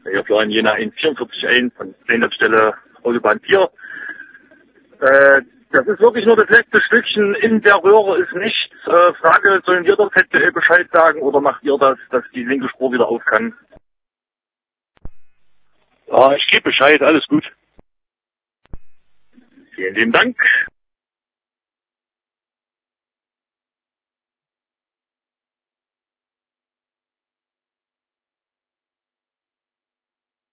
Hier Florian Jena 144.1 von Einsatzstelle Autobahn 4. Das ist wirklich nur das letzte Stückchen. In der Röhre ist nichts. Frage, sollen wir der ZDL Bescheid sagen oder macht ihr das, dass die linke Spur wieder auf kann? Ja, ich gebe Bescheid, alles gut. Vielen lieben Dank.